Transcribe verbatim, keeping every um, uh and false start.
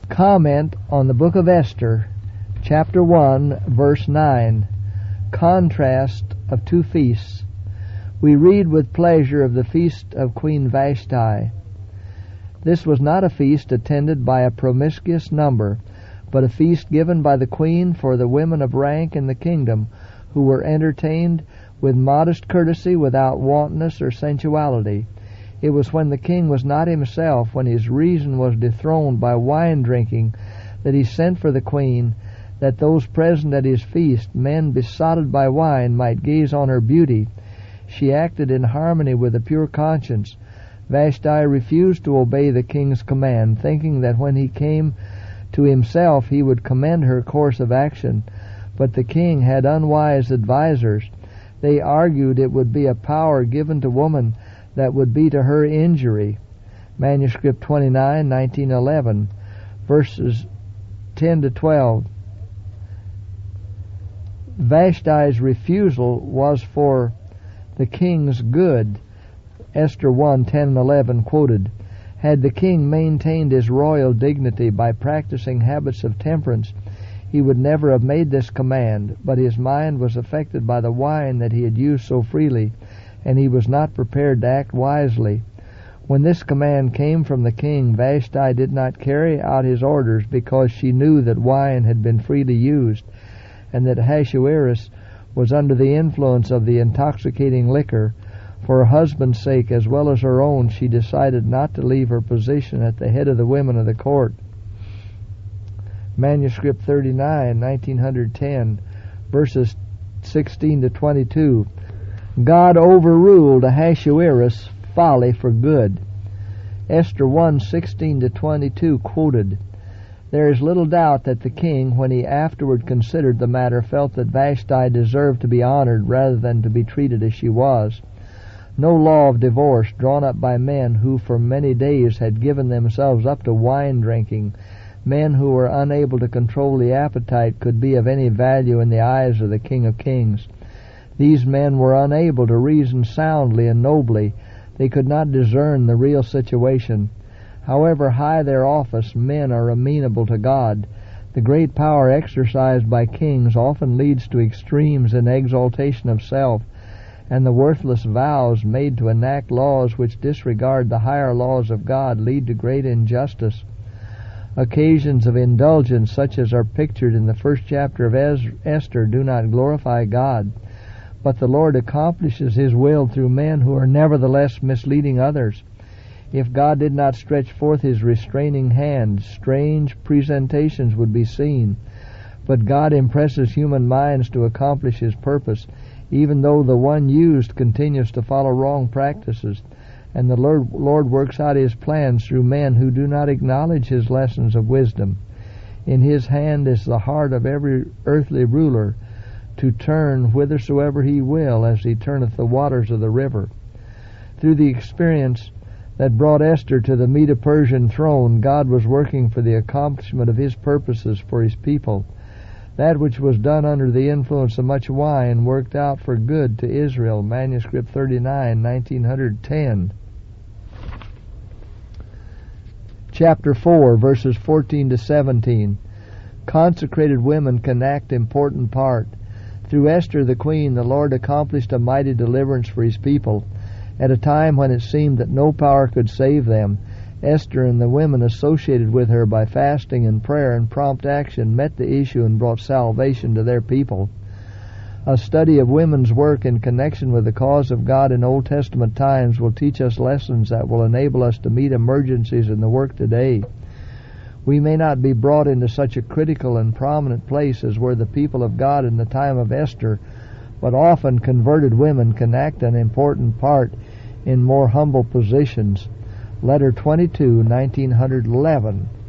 Comment on the book of Esther, chapter one, verse nine. Contrast of two feasts. We read with pleasure of the feast of Queen Vashti. This was not a feast attended by a promiscuous number, but a feast given by the queen for the women of rank in the kingdom, who were entertained with modest courtesy without wantonness or sensuality. It was when the king was not himself, when his reason was dethroned by wine drinking, that he sent for the queen, that those present at his feast, men besotted by wine, might gaze on her beauty. She acted in harmony with a pure conscience. Vashti refused to obey the king's command, thinking that when he came to himself he would commend her course of action. But the king had unwise advisers. They argued it would be a power given to woman that would be to her injury. Manuscript twenty-nine, nineteen eleven, verses ten to twelve. Vashti's refusal was for the king's good. Esther one, ten and eleven quoted. Had the king maintained his royal dignity by practicing habits of temperance, he would never have made this command, but his mind was affected by the wine that he had used so freely, and he was not prepared to act wisely. When this command came from the king, Vashti did not carry out his orders because she knew that wine had been freely used, and that Ahasuerus was under the influence of the intoxicating liquor. For her husband's sake as well as her own, she decided not to leave her position at the head of the women of the court. Manuscript thirty-nine, nineteen ten, verses sixteen to twenty-two. God overruled Ahasuerus' folly for good. Esther one, sixteen to twenty-two quoted. There is little doubt that the king, when he afterward considered the matter, felt that Vashti deserved to be honored rather than to be treated as she was. No law of divorce drawn up by men who for many days had given themselves up to wine drinking, men who were unable to control the appetite, could be of any value in the eyes of the King of Kings. These men were unable to reason soundly and nobly. They could not discern the real situation. However high their office, men are amenable to God. The great power exercised by kings often leads to extremes in exaltation of self, and the worthless vows made to enact laws which disregard the higher laws of God lead to great injustice. Occasions of indulgence, such as are pictured in the first chapter of Esther, do not glorify God, but the Lord accomplishes His will through men who are nevertheless misleading others. If God did not stretch forth His restraining hand, strange presentations would be seen. But God impresses human minds to accomplish His purpose, even though the one used continues to follow wrong practices, and the Lord, Lord works out His plans through men who do not acknowledge His lessons of wisdom. In His hand is the heart of every earthly ruler, to turn whithersoever He will, as He turneth the waters of the river. Through the experience that brought Esther to the Medo-Persian throne, God was working for the accomplishment of His purposes for His people. That which was done under the influence of much wine worked out for good to Israel. Manuscript thirty-nine, nineteen ten. Chapter four, verses fourteen to seventeen. Consecrated women can act important part. Through Esther the queen, the Lord accomplished a mighty deliverance for His people. At a time when it seemed that no power could save them, Esther and the women associated with her by fasting and prayer and prompt action met the issue and brought salvation to their people. A study of women's work in connection with the cause of God in Old Testament times will teach us lessons that will enable us to meet emergencies in the work today. We may not be brought into such a critical and prominent place as were the people of God in the time of Esther, but often converted women can act an important part in more humble positions. Letter twenty-two, nineteen eleven.